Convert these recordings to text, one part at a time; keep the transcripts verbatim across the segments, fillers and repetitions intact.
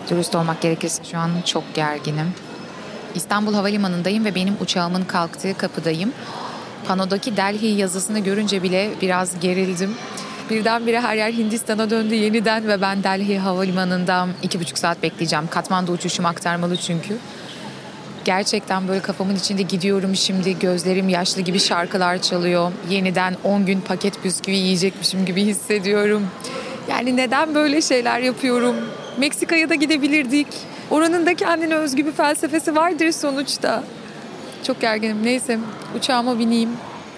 Dürüst olmak gerekirse şu an çok gerginim. İstanbul Havalimanı'ndayım ve benim uçağımın kalktığı kapıdayım. Panodaki Delhi yazısını görünce bile biraz gerildim. Birdenbire her yer Hindistan'a döndü yeniden ve ben Delhi Havalimanı'nda iki buçuk saat bekleyeceğim. Katmandu uçuşum aktarmalı çünkü. Gerçekten böyle kafamın içinde gidiyorum şimdi, gözlerim yaşlı gibi şarkılar çalıyor. Yeniden on gün paket bisküvi yiyecekmişim gibi hissediyorum. Yani neden böyle şeyler yapıyorum? Meksika'ya da gidebilirdik. Oranın da kendine özgü bir felsefesi vardır sonuçta. Çok gerginim. Neyse, uçağıma bineyim.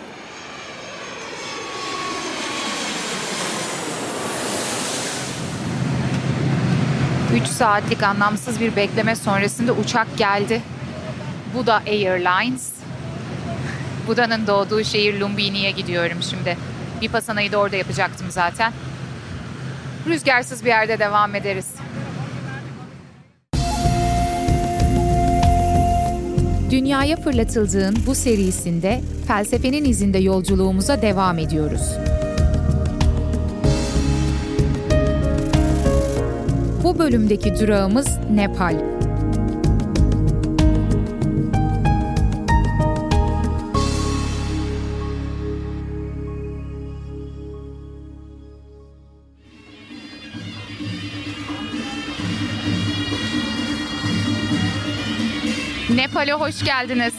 üç saatlik anlamsız bir bekleme sonrasında uçak geldi. Buda Airlines. Buda'nın doğduğu şehir Lumbini'ye gidiyorum şimdi. Vipassana'yı da orada yapacaktım zaten. Rüzgarsız bir yerde devam ederiz. Dünyaya fırlatıldığın bu serisinde felsefenin izinde yolculuğumuza devam ediyoruz. Bu bölümdeki durağımız Nepal. Nepal'e hoş geldiniz.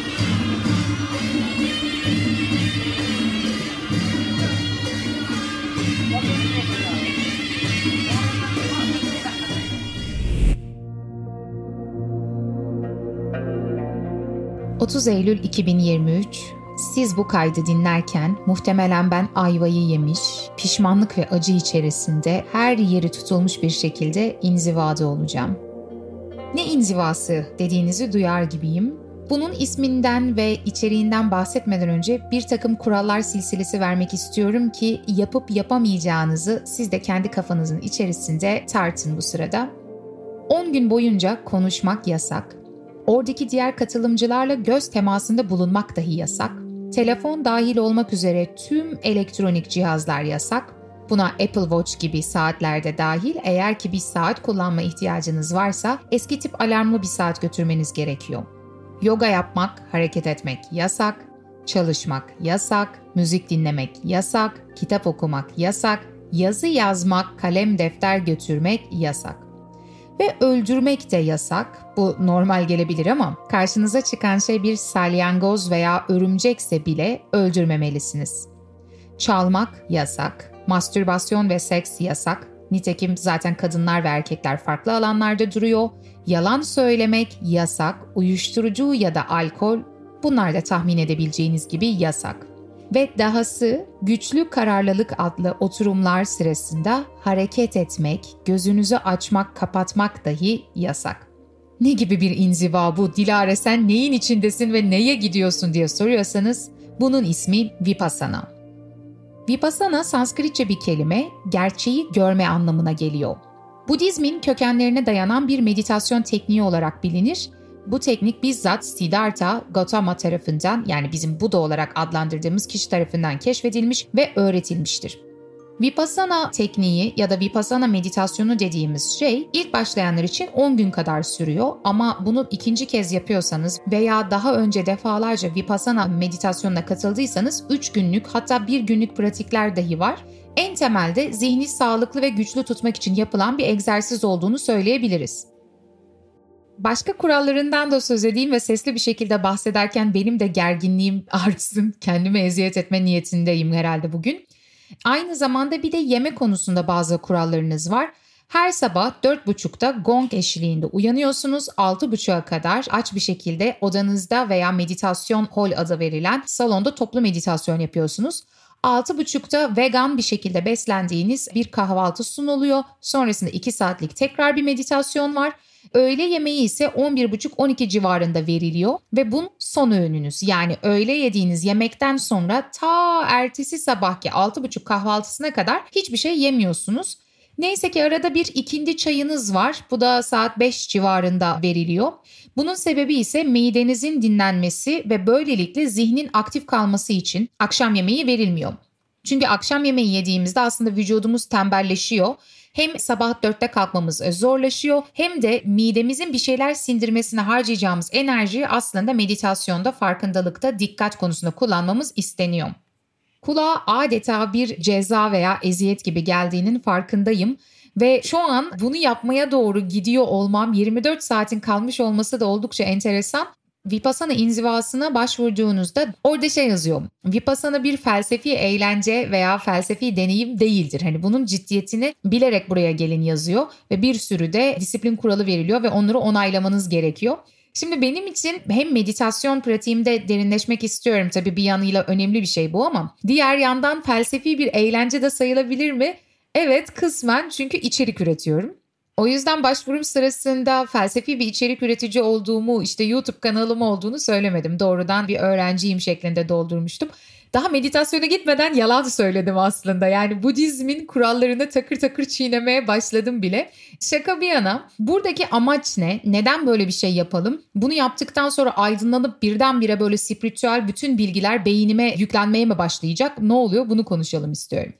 otuz Eylül iki bin yirmi üç. Siz bu kaydı dinlerken muhtemelen ben ayvayı yemiş, pişmanlık ve acı içerisinde her yeri tutulmuş bir şekilde inzivada olacağım. Ne inzivası dediğinizi duyar gibiyim. Bunun isminden ve içeriğinden bahsetmeden önce bir takım kurallar silsilesi vermek istiyorum ki yapıp yapamayacağınızı siz de kendi kafanızın içerisinde tartın bu sırada. on gün boyunca konuşmak yasak. Oradaki diğer katılımcılarla göz temasında bulunmak dahi yasak. Telefon dahil olmak üzere tüm elektronik cihazlar yasak. Buna Apple Watch gibi saatlerde dahil, eğer ki bir saat kullanma ihtiyacınız varsa eski tip alarmlı bir saat götürmeniz gerekiyor. Yoga yapmak, hareket etmek yasak, çalışmak yasak, müzik dinlemek yasak, kitap okumak yasak, yazı yazmak, kalem defter götürmek yasak. Ve öldürmek de yasak. Bu normal gelebilir ama karşınıza çıkan şey bir salyangoz veya örümcekse bile öldürmemelisiniz. Çalmak yasak. Mastürbasyon ve seks yasak. Nitekim zaten kadınlar ve erkekler farklı alanlarda duruyor. Yalan söylemek yasak. Uyuşturucu ya da alkol, bunlar da tahmin edebileceğiniz gibi yasak. Ve dahası güçlü kararlılık adlı oturumlar sırasında hareket etmek, gözünüzü açmak, kapatmak dahi yasak. Ne gibi bir inziva bu? Dilara, sen neyin içindesin ve neye gidiyorsun diye soruyorsanız bunun ismi Vipassana. Vipassana Sanskritçe bir kelime, gerçeği görme anlamına geliyor. Budizmin kökenlerine dayanan bir meditasyon tekniği olarak bilinir. Bu teknik bizzat Siddhartha Gautama tarafından, yani bizim Buda olarak adlandırdığımız kişi tarafından keşfedilmiş ve öğretilmiştir. Vipassana tekniği ya da Vipassana meditasyonu dediğimiz şey ilk başlayanlar için on gün kadar sürüyor ama bunu ikinci kez yapıyorsanız veya daha önce defalarca Vipassana meditasyonuna katıldıysanız üç günlük, hatta bir günlük pratikler dahi var. En temelde zihni sağlıklı ve güçlü tutmak için yapılan bir egzersiz olduğunu söyleyebiliriz. Başka kurallarından da söz edeyim ve sesli bir şekilde bahsederken benim de gerginliğim artsın, kendime eziyet etme niyetindeyim herhalde bugün. Aynı zamanda bir de yeme konusunda bazı kurallarınız var. Her sabah dört buçukta gong eşliğinde uyanıyorsunuz. altı buçuğa kadar aç bir şekilde odanızda veya meditasyon hall adı verilen salonda toplu meditasyon yapıyorsunuz. altı buçukta vegan bir şekilde beslendiğiniz bir kahvaltı sunuluyor. Sonrasında iki saatlik tekrar bir meditasyon var. Öğle yemeği ise on bir buçuk on iki civarında veriliyor ve bunun son öğününüz. Yani öğle yediğiniz yemekten sonra ta ertesi sabahki altı buçuk kahvaltısına kadar hiçbir şey yemiyorsunuz. Neyse ki arada bir ikindi çayınız var. Bu da saat beş civarında veriliyor. Bunun sebebi ise midenizin dinlenmesi ve böylelikle zihnin aktif kalması için akşam yemeği verilmiyor. Çünkü akşam yemeği yediğimizde aslında vücudumuz tembelleşiyor. Hem sabah dörtte kalkmamız zorlaşıyor hem de midemizin bir şeyler sindirmesine harcayacağımız enerjiyi aslında meditasyonda, farkındalıkta, dikkat konusunda kullanmamız isteniyor. Kulağa adeta bir ceza veya eziyet gibi geldiğinin farkındayım ve şu an bunu yapmaya doğru gidiyor olmam, yirmi dört saatin kalmış olması da oldukça enteresan. Vipassana inzivasına başvurduğunuzda orada şey yazıyor. Vipassana bir felsefi eğlence veya felsefi deneyim değildir. Hani bunun ciddiyetini bilerek buraya gelin yazıyor ve bir sürü de disiplin kuralı veriliyor ve onları onaylamanız gerekiyor. Şimdi benim için hem meditasyon pratiğimde derinleşmek istiyorum. Tabii bir yanıyla önemli bir şey bu ama diğer yandan felsefi bir eğlence de sayılabilir mi? Evet, kısmen, çünkü içerik üretiyorum. O yüzden başvurum sırasında felsefi bir içerik üretici olduğumu, işte YouTube kanalım olduğunu söylemedim. Doğrudan bir öğrenciyim şeklinde doldurmuştum. Daha meditasyona gitmeden yalan söyledim aslında. Yani Budizmin kurallarını takır takır çiğnemeye başladım bile. Şaka bir yana, buradaki amaç ne? Neden böyle bir şey yapalım? Bunu yaptıktan sonra aydınlanıp birdenbire böyle spiritüel bütün bilgiler beynime yüklenmeye mi başlayacak? Ne oluyor? Bunu konuşalım istiyorum.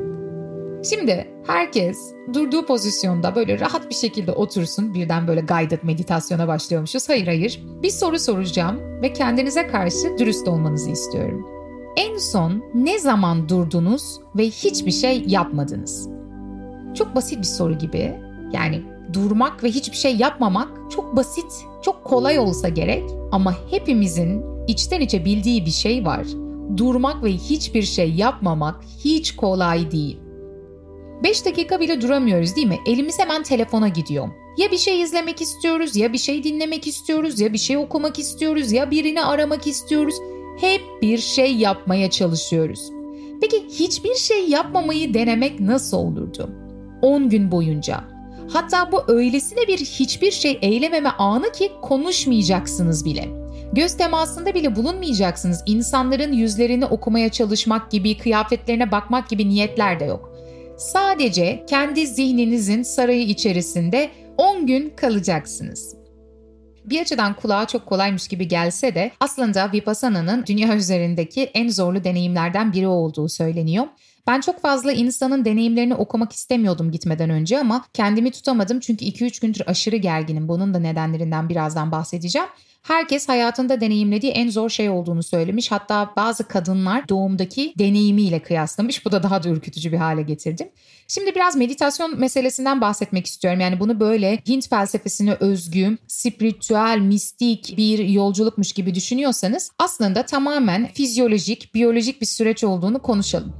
Şimdi herkes durduğu pozisyonda böyle rahat bir şekilde otursun. Birden böyle guided meditasyona başlıyormuşuz. Hayır hayır. Bir soru soracağım ve kendinize karşı dürüst olmanızı istiyorum. En son ne zaman durdunuz ve hiçbir şey yapmadınız? Çok basit bir soru gibi. Yani durmak ve hiçbir şey yapmamak çok basit, çok kolay olsa gerek. Ama hepimizin içten içe bildiği bir şey var. Durmak ve hiçbir şey yapmamak hiç kolay değil. beş dakika bile duramıyoruz değil mi? Elimiz hemen telefona gidiyor. Ya bir şey izlemek istiyoruz, ya bir şey dinlemek istiyoruz, ya bir şey okumak istiyoruz, ya birini aramak istiyoruz. Hep bir şey yapmaya çalışıyoruz. Peki hiçbir şey yapmamayı denemek nasıl olurdu? on gün boyunca. Hatta bu öylesine bir hiçbir şey eylememe anı ki konuşmayacaksınız bile. Göz temasında bile bulunmayacaksınız. İnsanların yüzlerini okumaya çalışmak gibi, kıyafetlerine bakmak gibi niyetler de yok. Sadece kendi zihninizin sarayı içerisinde on gün kalacaksınız. Bir açıdan kulağa çok kolaymış gibi gelse de aslında Vipassana'nın dünya üzerindeki en zorlu deneyimlerden biri olduğu söyleniyor. Ben çok fazla insanın deneyimlerini okumak istemiyordum gitmeden önce ama kendimi tutamadım çünkü iki üç gündür aşırı gerginim. Bunun da nedenlerinden birazdan bahsedeceğim. Herkes hayatında deneyimlediği en zor şey olduğunu söylemiş. Hatta bazı kadınlar doğumdaki deneyimiyle kıyaslamış. Bu da daha da ürkütücü bir hale getirdi. Şimdi biraz meditasyon meselesinden bahsetmek istiyorum. Yani bunu böyle Hint felsefesine özgü, spiritüel, mistik bir yolculukmuş gibi düşünüyorsanız aslında tamamen fizyolojik, biyolojik bir süreç olduğunu konuşalım.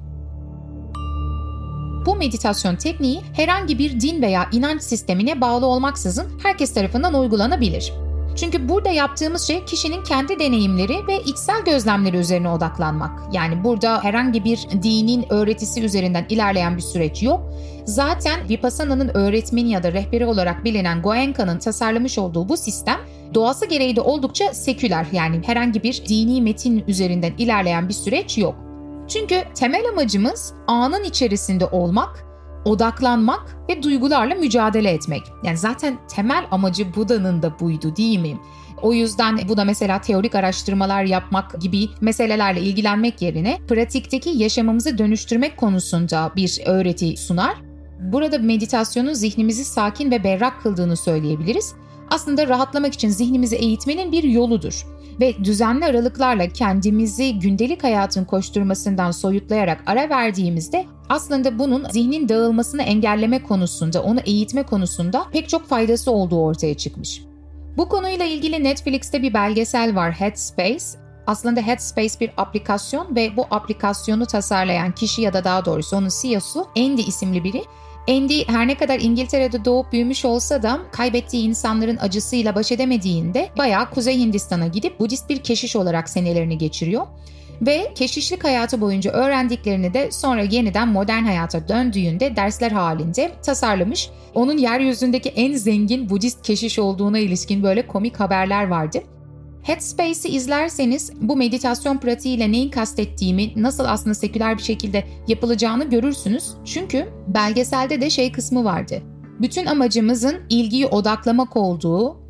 Bu meditasyon tekniği herhangi bir din veya inanç sistemine bağlı olmaksızın herkes tarafından uygulanabilir. Çünkü burada yaptığımız şey kişinin kendi deneyimleri ve içsel gözlemleri üzerine odaklanmak. Yani burada herhangi bir dinin öğretisi üzerinden ilerleyen bir süreç yok. Zaten Vipassana'nın öğretmeni ya da rehberi olarak bilinen Goenka'nın tasarlamış olduğu bu sistem doğası gereği de oldukça seküler. Yani herhangi bir dini metin üzerinden ilerleyen bir süreç yok. Çünkü temel amacımız anın içerisinde olmak, odaklanmak ve duygularla mücadele etmek. Yani zaten temel amacı Buda'nın da buydu değil mi? O yüzden bu da mesela teorik araştırmalar yapmak gibi meselelerle ilgilenmek yerine pratikteki yaşamımızı dönüştürmek konusunda bir öğreti sunar. Burada meditasyonun zihnimizi sakin ve berrak kıldığını söyleyebiliriz. Aslında rahatlamak için zihnimizi eğitmenin bir yoludur. Ve düzenli aralıklarla kendimizi gündelik hayatın koşturmasından soyutlayarak ara verdiğimizde aslında bunun zihnin dağılmasını engelleme konusunda, onu eğitme konusunda pek çok faydası olduğu ortaya çıkmış. Bu konuyla ilgili Netflix'te bir belgesel var, Headspace. Aslında Headspace bir aplikasyon ve bu aplikasyonu tasarlayan kişi ya da daha doğrusu onun C E O'su Andy isimli biri. Andy her ne kadar İngiltere'de doğup büyümüş olsa da kaybettiği insanların acısıyla baş edemediğinde bayağı Kuzey Hindistan'a gidip Budist bir keşiş olarak senelerini geçiriyor. Ve keşişlik hayatı boyunca öğrendiklerini de sonra yeniden modern hayata döndüğünde dersler halinde tasarlamış. Onun yeryüzündeki en zengin Budist keşiş olduğuna ilişkin böyle komik haberler vardı. Headspace'i izlerseniz bu meditasyon pratiğiyle neyi kastettiğimi, nasıl aslında seküler bir şekilde yapılacağını görürsünüz. Çünkü belgeselde de şey kısmı vardı. Bütün amacımızın ilgiyi odaklamak olduğu,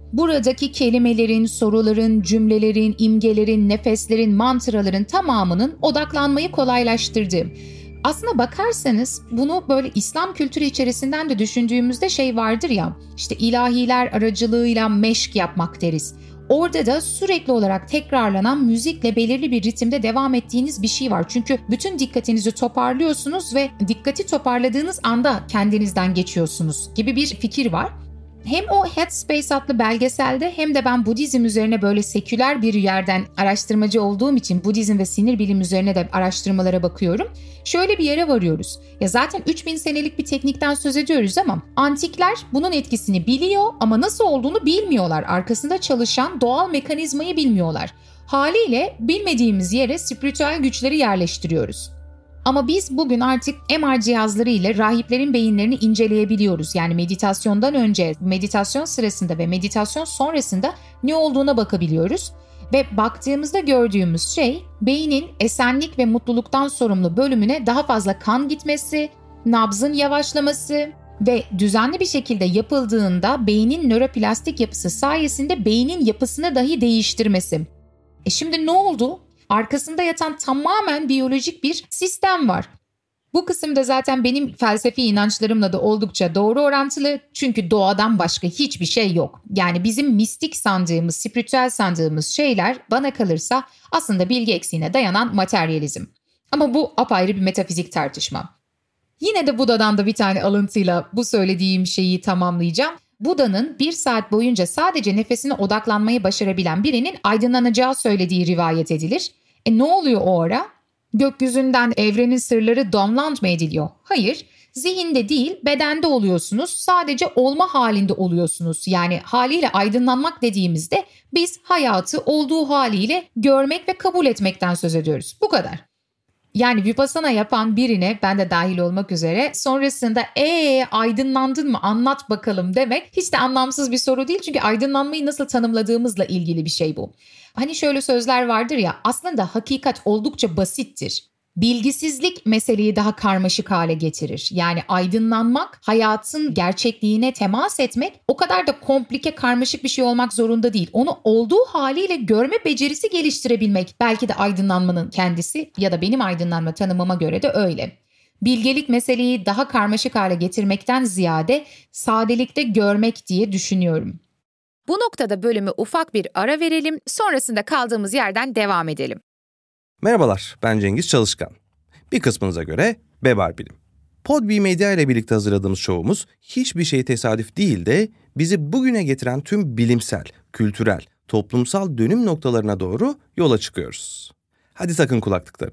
buradaki kelimelerin, soruların, cümlelerin, imgelerin, nefeslerin, mantraların tamamının odaklanmayı kolaylaştırdı. Aslına bakarsanız bunu böyle İslam kültürü içerisinden de düşündüğümüzde şey vardır ya, işte ilahiler aracılığıyla meşk yapmak deriz. Orada da sürekli olarak tekrarlanan müzikle belirli bir ritimde devam ettiğiniz bir şey var. Çünkü bütün dikkatinizi toparlıyorsunuz ve dikkati toparladığınız anda kendinizden geçiyorsunuz gibi bir fikir var. Hem o Headspace adlı belgeselde hem de ben Budizm üzerine böyle seküler bir yerden araştırmacı olduğum için Budizm ve sinir bilim üzerine de araştırmalara bakıyorum. Şöyle bir yere varıyoruz. Ya zaten üç bin senelik bir teknikten söz ediyoruz ama antikler bunun etkisini biliyor ama nasıl olduğunu bilmiyorlar. Arkasında çalışan doğal mekanizmayı bilmiyorlar. Haliyle bilmediğimiz yere spiritüel güçleri yerleştiriyoruz. Ama biz bugün artık M R cihazları ile rahiplerin beyinlerini inceleyebiliyoruz. Yani meditasyondan önce, meditasyon sırasında ve meditasyon sonrasında ne olduğuna bakabiliyoruz. Ve baktığımızda gördüğümüz şey beynin esenlik ve mutluluktan sorumlu bölümüne daha fazla kan gitmesi, nabzın yavaşlaması ve düzenli bir şekilde yapıldığında beynin nöroplastik yapısı sayesinde beynin yapısını dahi değiştirmesi. E şimdi ne oldu? Arkasında yatan tamamen biyolojik bir sistem var. Bu kısımda zaten benim felsefi inançlarımla da oldukça doğru orantılı. Çünkü doğadan başka hiçbir şey yok. Yani bizim mistik sandığımız, spiritüel sandığımız şeyler bana kalırsa aslında bilgi eksiğine dayanan materyalizm. Ama bu apayrı bir metafizik tartışma. Yine de Buda'dan da bir tane alıntıyla bu söylediğim şeyi tamamlayacağım. Buda'nın bir saat boyunca sadece nefesine odaklanmayı başarabilen birinin aydınlanacağı söylediği rivayet edilir. E ne oluyor o ara? Gökyüzünden evrenin sırları download mı ediliyor? Hayır, zihinde değil bedende oluyorsunuz. Sadece olma halinde oluyorsunuz. Yani haliyle aydınlanmak dediğimizde biz hayatı olduğu haliyle görmek ve kabul etmekten söz ediyoruz. Bu kadar. Yani vipassana yapan birine, ben de dahil olmak üzere, sonrasında ee aydınlandın mı anlat bakalım demek hiç de anlamsız bir soru değil. Çünkü aydınlanmayı nasıl tanımladığımızla ilgili bir şey bu. Hani şöyle sözler vardır ya, aslında hakikat oldukça basittir. Bilgisizlik meseleyi daha karmaşık hale getirir. Yani aydınlanmak, hayatın gerçekliğine temas etmek o kadar da komplike, karmaşık bir şey olmak zorunda değil. Onu olduğu haliyle görme becerisi geliştirebilmek belki de aydınlanmanın kendisi, ya da benim aydınlanma tanımıma göre de öyle. Bilgelik meseleyi daha karmaşık hale getirmekten ziyade sadelikte görmek diye düşünüyorum. Bu noktada bölümü ufak bir ara verelim, sonrasında kaldığımız yerden devam edelim. Merhabalar, ben Cengiz Çalışkan. Bir kısmınıza göre Bebar Bilim. Podbi Medya ile birlikte hazırladığımız şovumuz hiçbir şey tesadüf değil de bizi bugüne getiren tüm bilimsel, kültürel, toplumsal dönüm noktalarına doğru yola çıkıyoruz. Hadi takın kulaklıkları.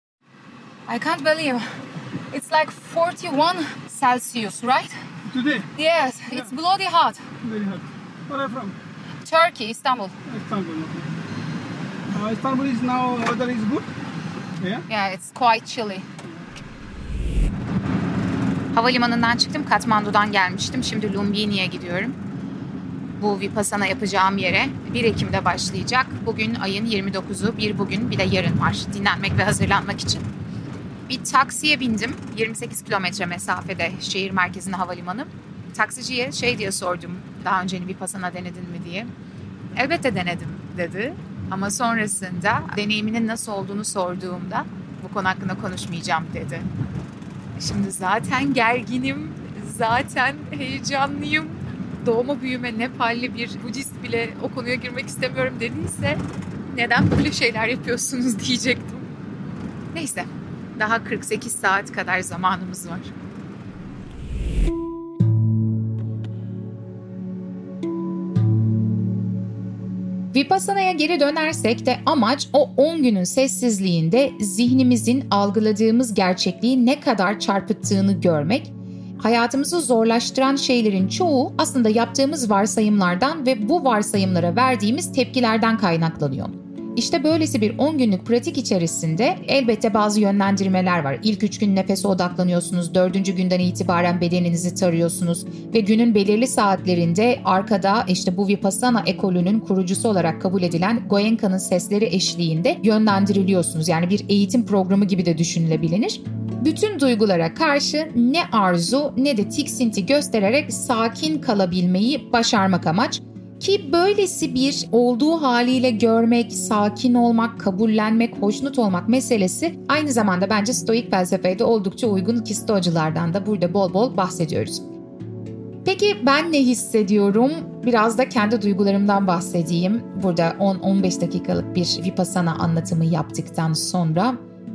I can't believe it's like forty-one Celsius, right? Today? Yes, it's bloody hot. Very hot. Where are you from? Turkey, Istanbul. Istanbul. Uh, Istanbul is now, weather is good? Yeah? Yeah, it's quite chilly. Havalimanından çıktım, Katmandu'dan gelmiştim. Şimdi Lumbini'ye gidiyorum. Bu Vipassana yapacağım yere bir Ekim'de başlayacak. Bugün ayın yirmi dokuzu, bir bugün bir de yarın var. Dinlenmek ve hazırlanmak için. Bir taksiye bindim. yirmi sekiz kilometre mesafede şehir merkezine havalimanı. Taksiciye şey diye sordum. Daha önce Vipassana denedin mi diye. Elbette denedim dedi. Ama sonrasında deneyiminin nasıl olduğunu sorduğumda bu konu hakkında konuşmayacağım dedi. Şimdi zaten gerginim, zaten heyecanlıyım. Doğma büyüme Nepalli bir Budist bile o konuya girmek istemiyorum dediyse neden böyle şeyler yapıyorsunuz diyecektim. Neyse, daha kırk sekiz saat kadar zamanımız var. Vipassana'ya geri dönersek de amaç o on günün sessizliğinde zihnimizin algıladığımız gerçekliği ne kadar çarpıttığını görmek. Hayatımızı zorlaştıran şeylerin çoğu aslında yaptığımız varsayımlardan ve bu varsayımlara verdiğimiz tepkilerden kaynaklanıyor. İşte böylesi bir on günlük pratik içerisinde elbette bazı yönlendirmeler var. İlk üç gün nefese odaklanıyorsunuz, dördüncü günden itibaren bedeninizi tarıyorsunuz ve günün belirli saatlerinde arkada işte bu Vipassana ekolünün kurucusu olarak kabul edilen Goenka'nın sesleri eşliğinde yönlendiriliyorsunuz. Yani bir eğitim programı gibi de düşünülebilir. Bütün duygulara karşı ne arzu ne de tiksinti göstererek sakin kalabilmeyi başarmak amaç. Ki böylesi bir olduğu haliyle görmek, sakin olmak, kabullenmek, hoşnut olmak meselesi aynı zamanda bence stoik felsefeye de oldukça uygun ki stoacılardan da burada bol bol bahsediyoruz. Peki ben ne hissediyorum? Biraz da kendi duygularımdan bahsedeyim. Burada on on beş dakikalık bir Vipassana anlatımı yaptıktan sonra.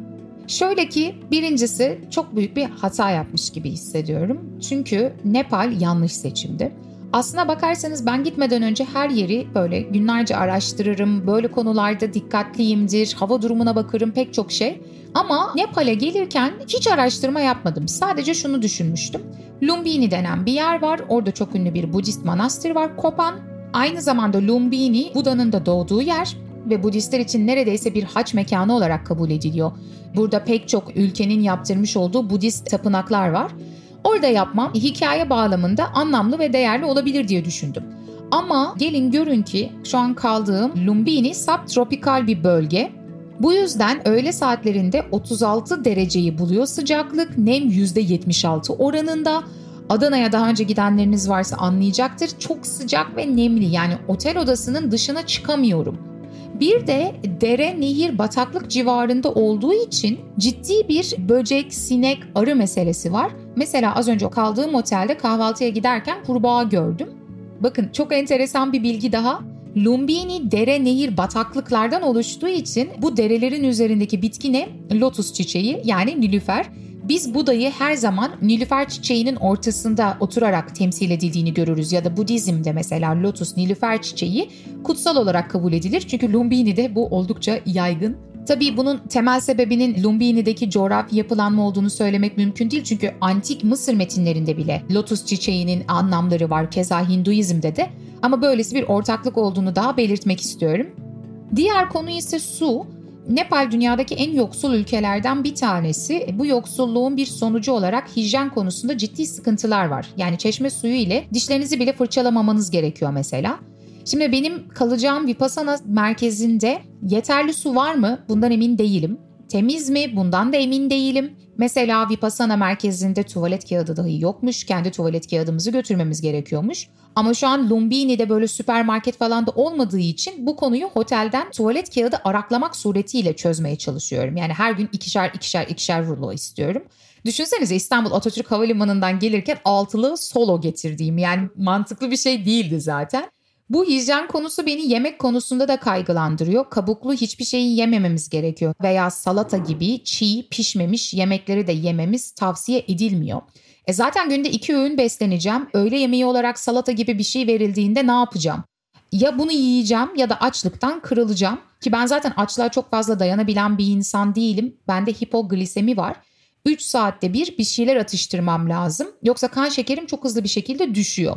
Şöyle ki birincisi çok büyük bir hata yapmış gibi hissediyorum. Çünkü Nepal yanlış seçimdi. Aslına bakarsanız ben gitmeden önce her yeri böyle günlerce araştırırım. Böyle konularda dikkatliyimdir, hava durumuna bakarım, pek çok şey. Ama Nepal'e gelirken hiç araştırma yapmadım. Sadece şunu düşünmüştüm. Lumbini denen bir yer var. Orada çok ünlü bir Budist manastır var, Kopan. Aynı zamanda Lumbini, Buda'nın da doğduğu yer ve Budistler için neredeyse bir hac mekanı olarak kabul ediliyor. Burada pek çok ülkenin yaptırmış olduğu Budist tapınaklar var. Orada yapmam hikaye bağlamında anlamlı ve değerli olabilir diye düşündüm. Ama gelin görün ki şu an kaldığım Lumbini subtropikal bir bölge. Bu yüzden öğle saatlerinde otuz altı dereceyi buluyor sıcaklık, nem yüzde yetmiş altı oranında. Adana'ya daha önce gidenleriniz varsa anlayacaktır. Çok sıcak ve nemli, yani otel odasının dışına çıkamıyorum. Bir de dere, nehir, bataklık civarında olduğu için ciddi bir böcek, sinek, arı meselesi var. Mesela az önce kaldığım otelde kahvaltıya giderken kurbağa gördüm. Bakın çok enteresan bir bilgi daha. Lumbini dere, nehir, bataklıklardan oluştuğu için bu derelerin üzerindeki bitki ne? Lotus çiçeği, yani nilüfer. Biz Buda'yı her zaman nilüfer çiçeğinin ortasında oturarak temsil edildiğini görürüz. Ya da Budizm'de mesela lotus, nilüfer çiçeği kutsal olarak kabul edilir. Çünkü Lumbini'de bu oldukça yaygın. Tabii bunun temel sebebinin Lumbini'deki coğrafi yapılanma olduğunu söylemek mümkün değil. Çünkü antik Mısır metinlerinde bile lotus çiçeğinin anlamları var. Keza Hinduizm'de de. Ama böylesi bir ortaklık olduğunu daha belirtmek istiyorum. Diğer konu ise su. Nepal dünyadaki en yoksul ülkelerden bir tanesi. Bu yoksulluğun bir sonucu olarak hijyen konusunda ciddi sıkıntılar var. Yani çeşme suyu ile dişlerinizi bile fırçalamamanız gerekiyor mesela. Şimdi benim kalacağım Vipassana merkezinde yeterli su var mı? Bundan emin değilim. Temiz mi? Bundan da emin değilim. Mesela Vipassana merkezinde tuvalet kağıdı dahi yokmuş. Kendi tuvalet kağıdımızı götürmemiz gerekiyormuş. Ama şu an Lumbini'de böyle süpermarket falan da olmadığı için bu konuyu otelden tuvalet kağıdı araklamak suretiyle çözmeye çalışıyorum. Yani her gün ikişer ikişer ikişer rulo istiyorum. Düşünsenize İstanbul Atatürk Havalimanı'ndan gelirken altılı solo getirdiğim, yani mantıklı bir şey değildi zaten. Bu hijyen konusu beni yemek konusunda da kaygılandırıyor. Kabuklu hiçbir şeyi yemememiz gerekiyor. Veya salata gibi çiğ, pişmemiş yemekleri de yememiz tavsiye edilmiyor. E zaten günde iki öğün besleneceğim. Öğle yemeği olarak salata gibi bir şey verildiğinde ne yapacağım? Ya bunu yiyeceğim ya da açlıktan kırılacağım. Ki ben zaten açlığa çok fazla dayanabilen bir insan değilim. Bende hipoglisemi var. üç saatte bir bir şeyler atıştırmam lazım. Yoksa kan şekerim çok hızlı bir şekilde düşüyor.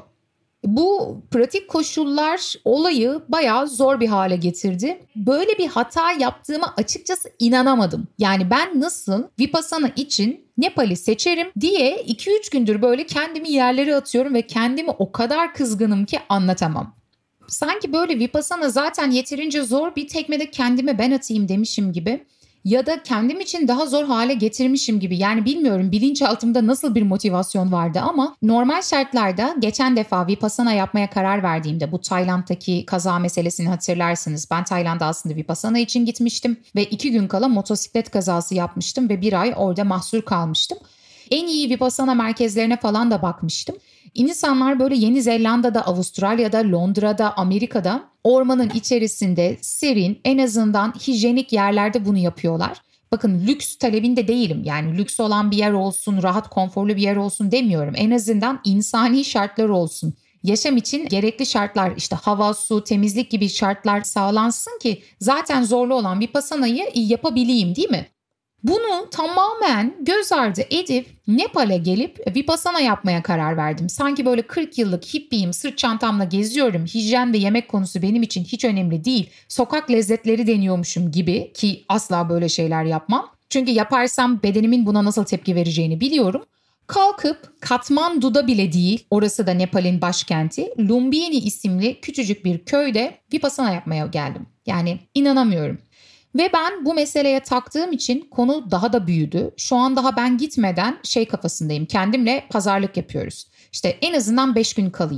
Bu pratik koşullar olayı bayağı zor bir hale getirdi. Böyle bir hata yaptığıma açıkçası inanamadım. Yani ben nasıl Vipassana için Nepal'i seçerim diye iki üç gündür böyle kendimi yerlere atıyorum ve kendimi o kadar kızgınım ki anlatamam. Sanki böyle Vipassana zaten yeterince zor, bir tekmede kendime ben atayım demişim gibi. Ya da kendim için daha zor hale getirmişim gibi. Yani bilmiyorum bilinçaltımda nasıl bir motivasyon vardı ama normal şartlarda geçen defa Vipassana yapmaya karar verdiğimde, bu Tayland'daki kaza meselesini hatırlarsınız. Ben Tayland'a aslında Vipassana için gitmiştim ve iki gün kala motosiklet kazası yapmıştım ve bir ay orada mahsur kalmıştım. En iyi Vipassana merkezlerine falan da bakmıştım. İnsanlar böyle Yeni Zelanda'da, Avustralya'da, Londra'da, Amerika'da ormanın içerisinde serin, en azından hijyenik yerlerde bunu yapıyorlar. Bakın lüks talebinde değilim. Yani lüks olan bir yer olsun, rahat, konforlu bir yer olsun demiyorum. En azından insani şartlar olsun. Yaşam için gerekli şartlar, işte hava, su, temizlik gibi şartlar sağlansın ki zaten zorlu olan Vipassana'yı yapabileyim, değil mi? Bunu tamamen göz ardı edip Nepal'e gelip Vipassana yapmaya karar verdim. Sanki böyle kırk yıllık hippiyim, sırt çantamla geziyorum. Hijyen ve yemek konusu benim için hiç önemli değil. Sokak lezzetleri deniyormuşum gibi, ki asla böyle şeyler yapmam. Çünkü yaparsam bedenimin buna nasıl tepki vereceğini biliyorum. Kalkıp Katmandu'da bile değil, orası da Nepal'in başkenti, Lumbini isimli küçücük bir köyde Vipassana yapmaya geldim. Yani inanamıyorum. Ve ben bu meseleye taktığım için konu daha da büyüdü. Şu an daha ben gitmeden şey kafasındayım. Kendimle pazarlık yapıyoruz. İşte en azından beş gün kalayım.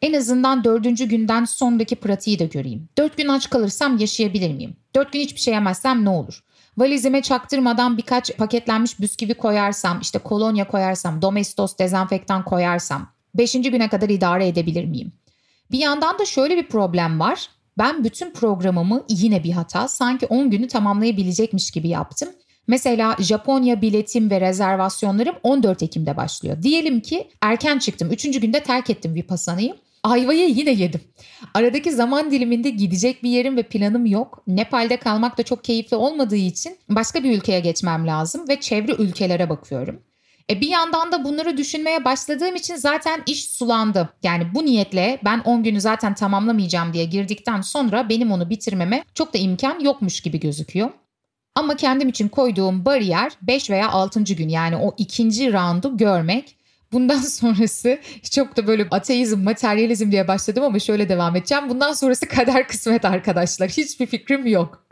En azından dördüncü günden sonraki pratiği de göreyim. Dört gün aç kalırsam yaşayabilir miyim? Dört gün hiçbir şey yemezsem ne olur? Valizime çaktırmadan birkaç paketlenmiş bisküvi koyarsam, işte kolonya koyarsam, Domestos dezenfektan koyarsam beşinci güne kadar idare edebilir miyim? Bir yandan da şöyle bir problem var. Ben bütün programımı yine bir hata sanki on günü tamamlayabilecekmiş gibi yaptım. Mesela Japonya biletim ve rezervasyonlarım on dört Ekim'de başlıyor. Diyelim ki erken çıktım. üçüncü günde terk ettim Vipassana'yı. Ayvayı yine yedim. Aradaki zaman diliminde gidecek bir yerim ve planım yok. Nepal'de kalmak da çok keyifli olmadığı için başka bir ülkeye geçmem lazım ve çevre ülkelere bakıyorum. E bir yandan da bunları düşünmeye başladığım için zaten iş sulandı. Yani bu niyetle ben on günü zaten tamamlamayacağım diye girdikten sonra benim onu bitirmeme çok da imkan yokmuş gibi gözüküyor. Ama kendim için koyduğum bariyer beş veya altıncı gün, yani o ikinci roundu görmek. Bundan sonrası çok da böyle ateizm, materyalizm diye başladım ama şöyle devam edeceğim. Bundan sonrası kader kısmet arkadaşlar. Hiçbir fikrim yok.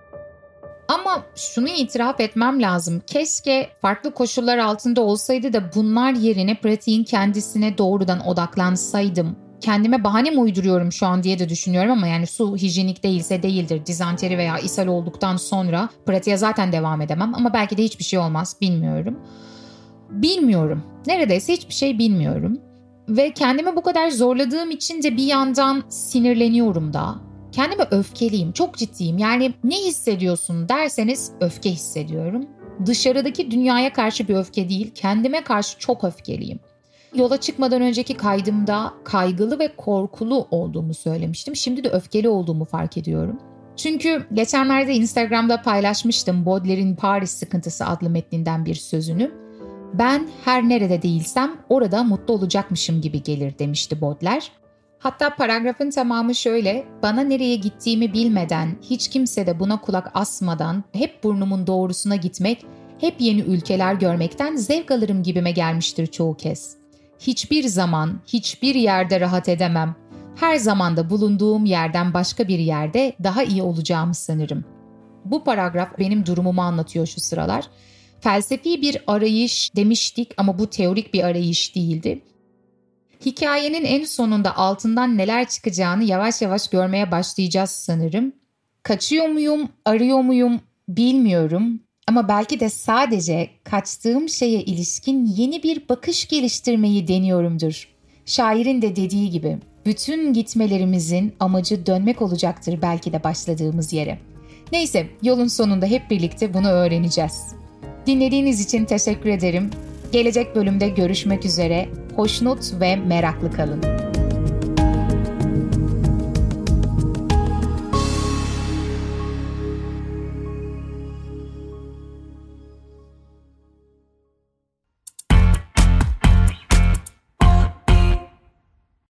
Ama şunu itiraf etmem lazım. Keşke farklı koşullar altında olsaydı da bunlar yerine pratiğin kendisine doğrudan odaklansaydım. Kendime bahane mi uyduruyorum şu an diye de düşünüyorum ama yani su hijyenik değilse değildir. Dizanteri veya ishal olduktan sonra pratiğe zaten devam edemem ama belki de hiçbir şey olmaz, bilmiyorum. Bilmiyorum. Neredeyse hiçbir şey bilmiyorum. Ve kendimi bu kadar zorladığım için de bir yandan sinirleniyorum da. Kendime öfkeliyim, çok ciddiyim. Yani ne hissediyorsun derseniz öfke hissediyorum. Dışarıdaki dünyaya karşı bir öfke değil, kendime karşı çok öfkeliyim. Yola çıkmadan önceki kaydımda kaygılı ve korkulu olduğumu söylemiştim. Şimdi de öfkeli olduğumu fark ediyorum. Çünkü geçenlerde Instagram'da paylaşmıştım Baudelaire'in Paris Sıkıntısı adlı metninden bir sözünü. Ben her nerede değilsem orada mutlu olacakmışım gibi gelir demişti Baudelaire. Hatta paragrafın tamamı şöyle: bana nereye gittiğimi bilmeden, hiç kimse de buna kulak asmadan hep burnumun doğrusuna gitmek, hep yeni ülkeler görmekten zevk alırım gibime gelmiştir çoğu kez. Hiçbir zaman, hiçbir yerde rahat edemem. Her zaman da bulunduğum yerden başka bir yerde daha iyi olacağımı sanırım. Bu paragraf benim durumumu anlatıyor şu sıralar. Felsefi bir arayış demiştik ama bu teorik bir arayış değildi. Hikayenin en sonunda altından neler çıkacağını yavaş yavaş görmeye başlayacağız sanırım. Kaçıyor muyum, arıyor muyum bilmiyorum. Ama belki de sadece kaçtığım şeye ilişkin yeni bir bakış geliştirmeyi deniyorumdur. Şairin de dediği gibi, bütün gitmelerimizin amacı dönmek olacaktır belki de başladığımız yere. Neyse, yolun sonunda hep birlikte bunu öğreneceğiz. Dinlediğiniz için teşekkür ederim. Gelecek bölümde görüşmek üzere. Hoşnut ve meraklı kalın.